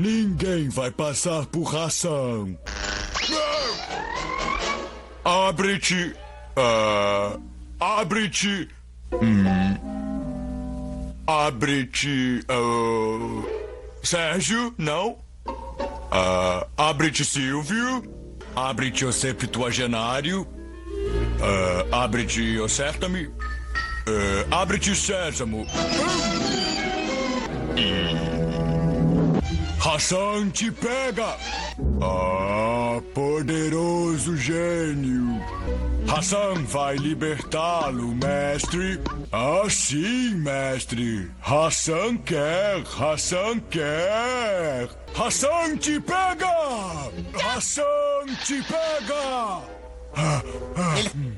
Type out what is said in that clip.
Ninguém vai passar por Hassan. Abre-te. Abre-te. Abre-te. Sérgio, não? Abre-te, Silvio. Abre-te, o septuagenário. Abre-te, oserta-me. Abre-te, Sésamo. Hassan te pega! Poderoso gênio! Hassan vai libertá-lo, mestre! Sim, mestre! Hassan quer! Hassan quer! Hassan te pega! Hassan te pega!